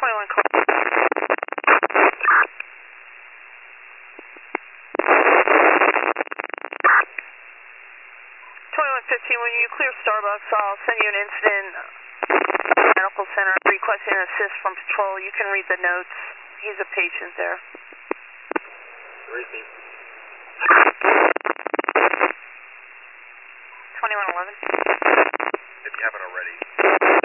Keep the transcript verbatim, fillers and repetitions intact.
twenty-one call. twenty-one fifteen, when you clear Starbucks, I'll send you an incident medical center requesting assist from patrol. You can read the notes. He's a patient there. Repeat. twenty-one eleven. If you haven't already.